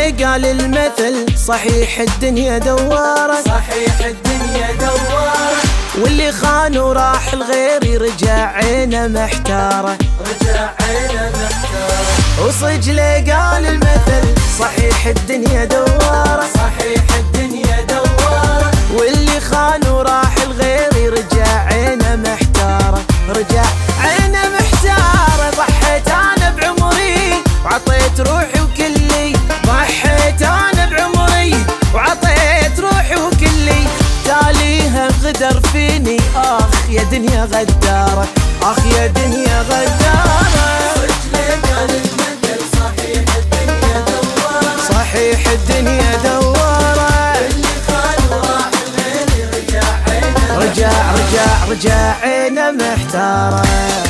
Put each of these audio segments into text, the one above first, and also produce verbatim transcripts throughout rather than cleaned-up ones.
قال المثل صحيح الدنيا دوارة، صحيح الدنيا دوارة، واللي خان وراح الغير رجع عينه محتارة، رجع عينه محتارة. وصجله قال المثل صحيح الدنيا دوارة، صحيح الدنيا دوارة، واللي خان وراح الغير رجع عينه محتارة، رجع عينه محتارة. ضحيت انا بعمري وعطيت روحي وكلي، ضحيت انا بعمري وعطيت روحي وكلي، تاليها غدر فيني اخ يا دنيا غدارة، اخ يا دنيا غدارة. رجلي قال المثل صحيح الدنيا دوارة، صحيح الدنيا دوارة، اللي خان وراح الغير رجع عينه، رجع رجع رجع عينه محتارة.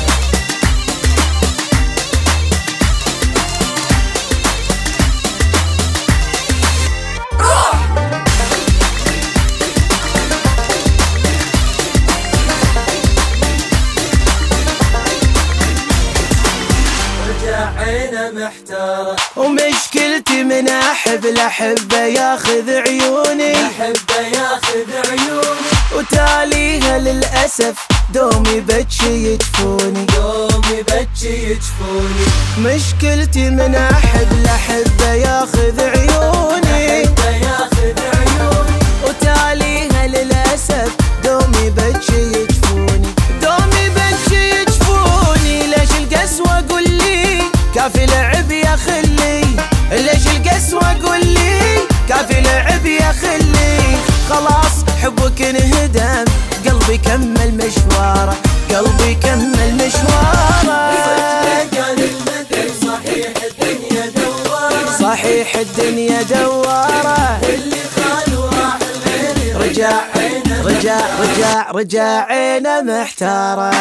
عينه محتارة. ومشكلتي من احب الاحبه ياخذ عيوني، احبه ياخذ عيوني، وتاليها للاسف دومي بتشي يجفوني، دومي بتشي يجفوني. مشكلتي من احب الاحبه ياخذ عيوني، احبه ياخذ عيوني، وتاليها للاسف دومي بتشي يجفوني، دومي بتشي يجفوني. ليش القسوه قول لي كافي لعب يا خلي، ليش القسوة قول لي كافي لعب يا خلي. خلاص حبك انهدم قلبي كمل مشواره، قلبي كمل مشواره. قال المثل صحيح الدنيا دوارة، صحيح الدنيا دوارة، واللي خان وراح الغير رجع عينه، رجع رجع رجع عينه محتارة.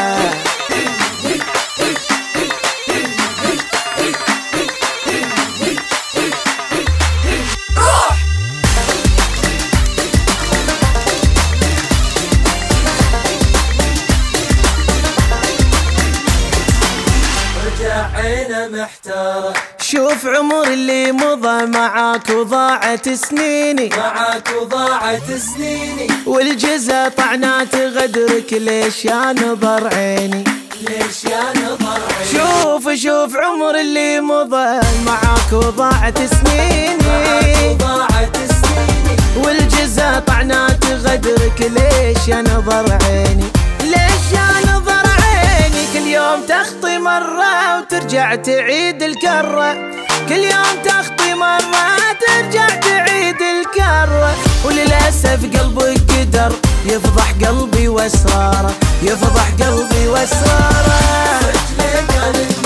عينه محتارة. شوف عمر اللي مضى معاك وضاعت سنيني، معاك وضاعت سنيني، والجزا طعنات غدرك ليش يا نظر عيني، ليش يا نظر عيني. شوف شوف عمر اللي مضى معاك وضاعت سنيني، معاك وضاعت سنيني، والجزا طعنات غدرك ليش يا نظر عيني، ليش يا نظر عيني. كل يوم تخطي مرة وترجع تعيد الكرة، كل يوم تخطي مرة ترجع تعيد الكرة، وللأسف قلبك قدر يفضح قلبي واسراره، يفضح قلبي واسراره. رجلي قال